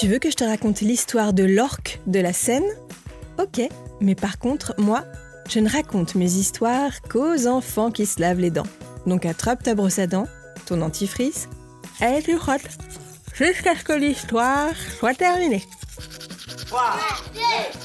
Tu veux que je te raconte l'histoire de l'orque de la Seine ? Ok, mais par contre, moi, je ne raconte mes histoires qu'aux enfants qui se lavent les dents. Donc attrape ta brosse à dents, ton dentifrice, et tu frottes, jusqu'à ce que l'histoire soit terminée. 3, 2,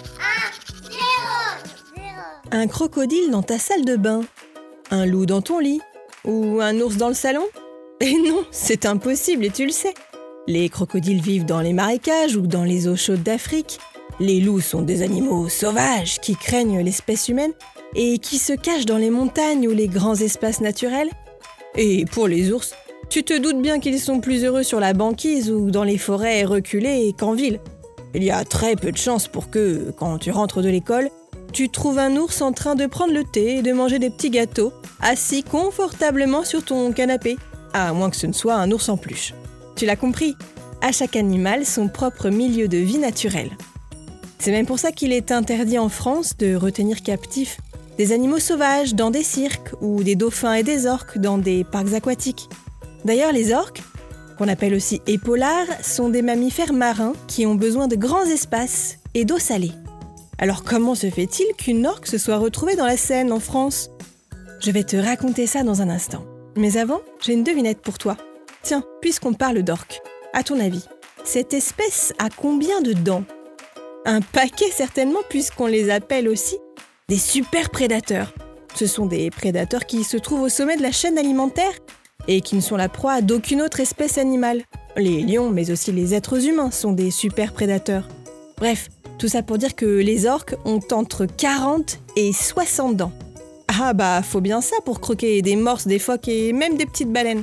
1, 0. Un crocodile dans ta salle de bain, un loup dans ton lit, ou un ours dans le salon ? Et non, c'est impossible et tu le sais. Les crocodiles vivent dans les marécages ou dans les eaux chaudes d'Afrique. Les loups sont des animaux sauvages qui craignent l'espèce humaine et qui se cachent dans les montagnes ou les grands espaces naturels. Et pour les ours, tu te doutes bien qu'ils sont plus heureux sur la banquise ou dans les forêts reculées qu'en ville. Il y a très peu de chances pour que, quand tu rentres de l'école, tu trouves un ours en train de prendre le thé et de manger des petits gâteaux, assis confortablement sur ton canapé, à moins que ce ne soit un ours en peluche. Tu l'as compris, à chaque animal son propre milieu de vie naturel. C'est même pour ça qu'il est interdit en France de retenir captifs des animaux sauvages dans des cirques ou des dauphins et des orques dans des parcs aquatiques. D'ailleurs, les orques, qu'on appelle aussi épaulards, sont des mammifères marins qui ont besoin de grands espaces et d'eau salée. Alors comment se fait-il qu'une orque se soit retrouvée dans la Seine en France ? Je vais te raconter ça dans un instant. Mais avant, j'ai une devinette pour toi. Tiens, puisqu'on parle d'orques, à ton avis, cette espèce a combien de dents ? Un paquet certainement, puisqu'on les appelle aussi des super prédateurs. Ce sont des prédateurs qui se trouvent au sommet de la chaîne alimentaire et qui ne sont la proie d'aucune autre espèce animale. Les lions, mais aussi les êtres humains, sont des super prédateurs. Bref, tout ça pour dire que les orques ont entre 40 et 60 dents. Ah bah, faut bien ça pour croquer des morses, des phoques et même des petites baleines.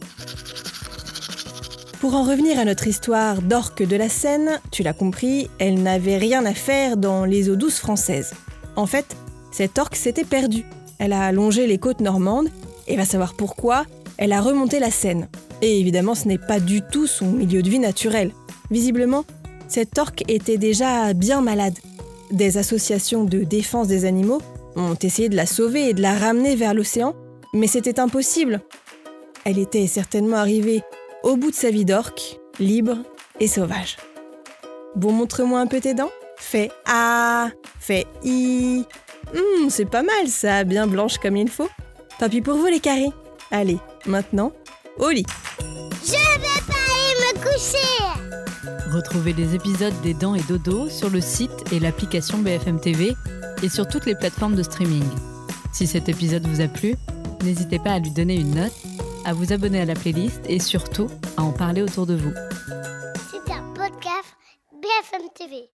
Pour en revenir à notre histoire d'orque de la Seine, tu l'as compris, elle n'avait rien à faire dans les eaux douces françaises. En fait, cette orque s'était perdue. Elle a longé les côtes normandes et va savoir pourquoi, elle a remonté la Seine. Et évidemment, ce n'est pas du tout son milieu de vie naturel. Visiblement, cette orque était déjà bien malade. Des associations de défense des animaux ont essayé de la sauver et de la ramener vers l'océan, mais c'était impossible. Elle était certainement arrivée au bout de sa vie d'orque, libre et sauvage. Bon, montre-moi un peu tes dents. Fais A, fais I. C'est pas mal ça, bien blanche comme il faut. Tant pis pour vous les carrés. Allez, maintenant, au lit. Je vais pas aller me coucher. Retrouvez les épisodes des Dents et Dodo sur le site et l'application BFM TV et sur toutes les plateformes de streaming. Si cet épisode vous a plu, n'hésitez pas à lui donner une note, à vous abonner à la playlist et surtout à en parler autour de vous. C'est un podcast BFM TV.